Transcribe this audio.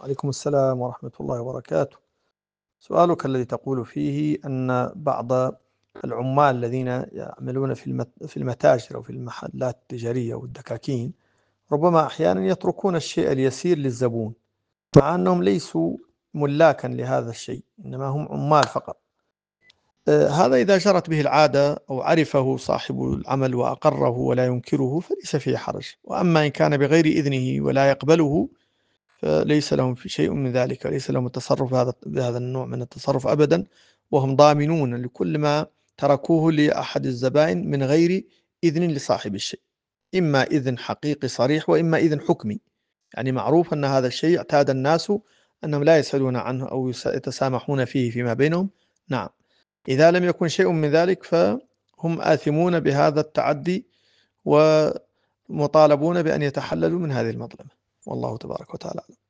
عليكم السلام ورحمة الله وبركاته. سؤالك الذي تقول فيه أن بعض العمال الذين يعملون في المتاجر أو في المحلات التجارية والدكاكين ربما أحيانا يتركون الشيء اليسير للزبون، مع أنهم ليسوا ملاكا لهذا الشيء، إنما هم عمال فقط. هذا إذا جرت به العادة أو عرفه صاحب العمل وأقره ولا ينكره فليس فيه حرج، وأما إن كان بغير إذنه ولا يقبله فليس لهم في شيء من ذلك، وليس لهم التصرف بهذا النوع من التصرف أبدا، وهم ضامنون لكل ما تركوه لأحد الزبائن من غير إذن لصاحب الشيء، إما إذن حقيقي صريح وإما إذن حكمي. يعني معروف أن هذا الشيء اعتاد الناس أنهم لا يسألون عنه أو يتسامحون فيه فيما بينهم. نعم، إذا لم يكن شيء من ذلك فهم آثمون بهذا التعدي ومطالبون بأن يتحللوا من هذه المظلمة، والله تبارك وتعالى.